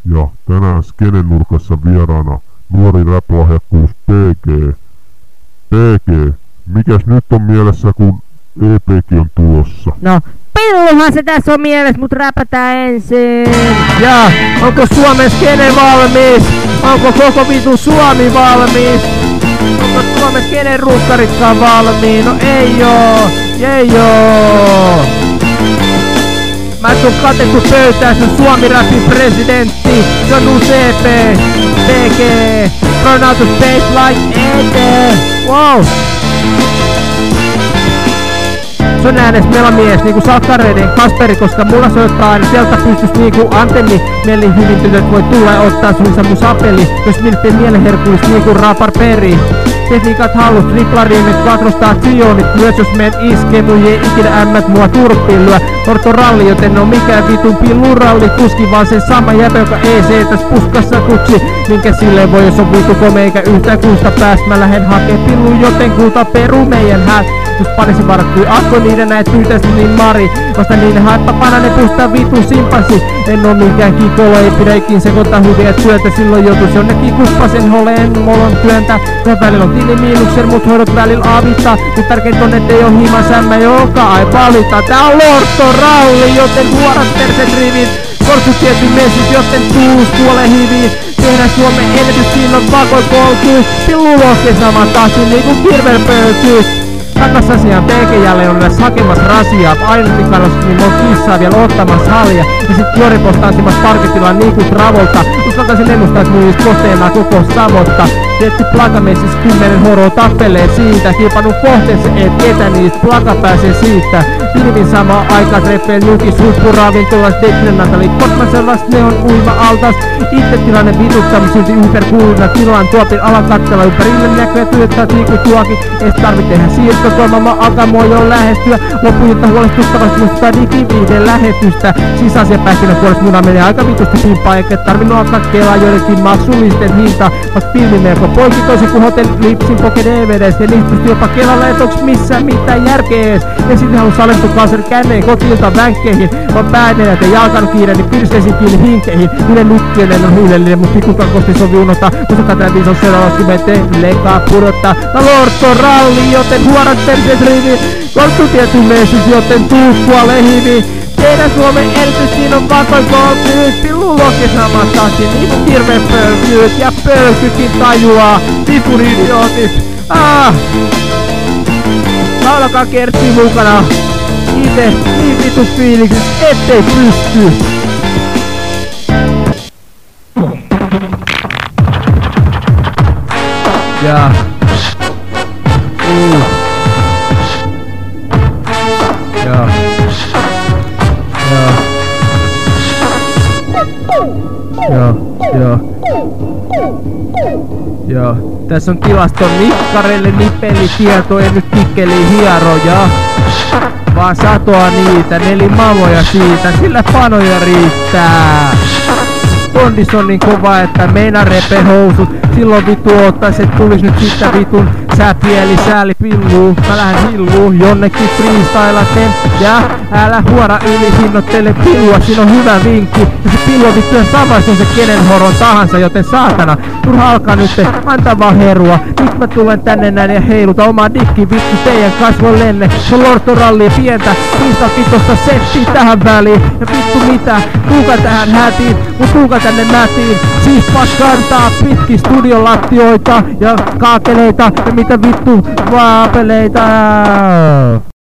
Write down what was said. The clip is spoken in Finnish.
Ja tänään Skenen nurkassa vieraana nuori rap-lahjakkuus PG. PG, mikäs nyt on mielessä kun EP:kin on tulossa? No, pilluhan se tässä on mielessä, mut räpätään ensin. Ja, onko Suomen skene valmis? Onko koko vitun Suomi valmis? Onko Suomen skenen runkkaritkaan valmiin? No ei oo. Mä tuun katettu pöytään, se on Suomi-rapin presidentti. Se on UCP, PG, run out of space like ET. Wow! Se on äänes melamies niinku Salkkareiden Kasperi, koska mulla soittaa aina sieltä pystys niinku antenni. Mieli hyvin tytöt voi tulla ja ottaa suinsa mun sapeli, jos miltei mielenherkuis niinku Rapar Peri. Tekniikat hallus, triplariimet, quadrostationit, myös jos men iskee, mun ei ikinä ämmät mua turppiin lyö. Ortoralli, joten on mikään vitun pilluralli, kuski vaan sen sama jäpä, joka EC täs puskassa kuksi. Minkä silleen voi, jos on vitu komea eikä yhtään kuusta pääst. Mä lähden hakee pillun, joten kulta peru meidän häät. Jos parisi varattui akko niiden näet pyytäisi niin Mari. Vasta niiden haippapana ne pustaa vitun simpansi. En oo minkään kikolo, ei pidä ikin sekoittaa hyviä työtä. Silloin joutuis jonnekin kuppasen holeen molon työntä. Ja välillä on tili miinuksen, mut hoidot välillä avittaa. Mut tärkeintä on, ettei oo himan sämmä, joka ai valita. Tää on Lorto-ralli, joten huorat perset rivit. Korsu tietty messis, joten tuus kuole hiviin. Tehdään Suomen ennätys, siinä on pakoi polkuis. Pillu lohke sama tahti niinku kirvelpöykyis. Takas asiaan PG-jälle on edes hakemas rasiaa. Ainotin kannossa niin on kissaa vielä ottamas halja. Ja sit juoriposta antimas parketilla niinku Travolta. Uskaltaisin ennustaa, et muist kohteena koko savotta. Tietty plakamessis 10 horoa tappelee siitä. Kilpanut kohteessa et ketä niistä plaka pääsee siitä. Pilvin samaa aikaa treffeen nukis huippuravintolas Deknen Natali Kotmasellas neon uima altas. Itse tilanne vituttamis silti hyperkuuluna tilaan tuopin alakattella ympärille näköjä työttää niinku tuokin. Ees tarvit tehdä siirtotoimama alkaa mua jo lähestyä. Loppuilta huolestuttavasti muistaa digiviiden lähetystä. Sisäasiapähkinä puolesta muna menee aika vitusti pimpaa, eikä tarvinnut alkaa kelaa joidenkin maksullisten hintaa. Vast filmimelko poikki toisin kuin Hotel Lipsin Poke DVDs. Ja niitä pystyi jopa kelalla, et onks missään mitään järkeä ees. Ja sitten halus alentukansari känneen kotiilta vänkkeihin. Vaan päänenät ja jalkan kiireeni pirseisiin kiinni hinkeihin. Ylen nukkinen on hyydellinen, mut pikkukankosti sovi unohtaa. Musta tää viis on seuraavaksi meteen lekaa pudottaa. Mä Lorto-ralli, joten huorat perseet rivi. Korttu tietty messis, joten tuu kuolee hivi. Tehdään Suomen elitys, siinä on vakoi kolkyys. Pillu lohke sama tahti, niinku kirveen pölkyys. Ja pölkykin tajuaa, vitun idiootit. Laulakaa Kertsi mukana. Ite niin vitu fiiliksis, ettei pysty. Ja Joo. Tässä on tilaston nikkareille nipelitieto, en nyt kikkeli hieroja. Vaan satoa niitä, 4 mamoja siitä, sillä panoja riittää. Kondis on niin kova, että meina repe housut. Silloin vittu ottais, et tulis nyt sitä vitun säpieli sääli pilluu. Mä lähden hilluun jonnekin freestylaten. Ja älä huora yli hinnoittele pillua, siinä on hyvä vinkki. Ja se pillu on vittu samais on se kenen horon tahansa, joten saatana. Turha alkaa nyt antaa vaan herua. Nyt mä tulen tänne näin ja heiluta omaa dikki vittu teidän kasvollenne. Se on Lorto-rallia pientä, freestyle-pitosta settiä tähän väliin. Ja vittu mitä, tuuka tähän hätiin, mut tuuka tänne mätiin. Siis kantaa pitki studiolattioita ja kaakeleita ja mitä vittu vaapeleita.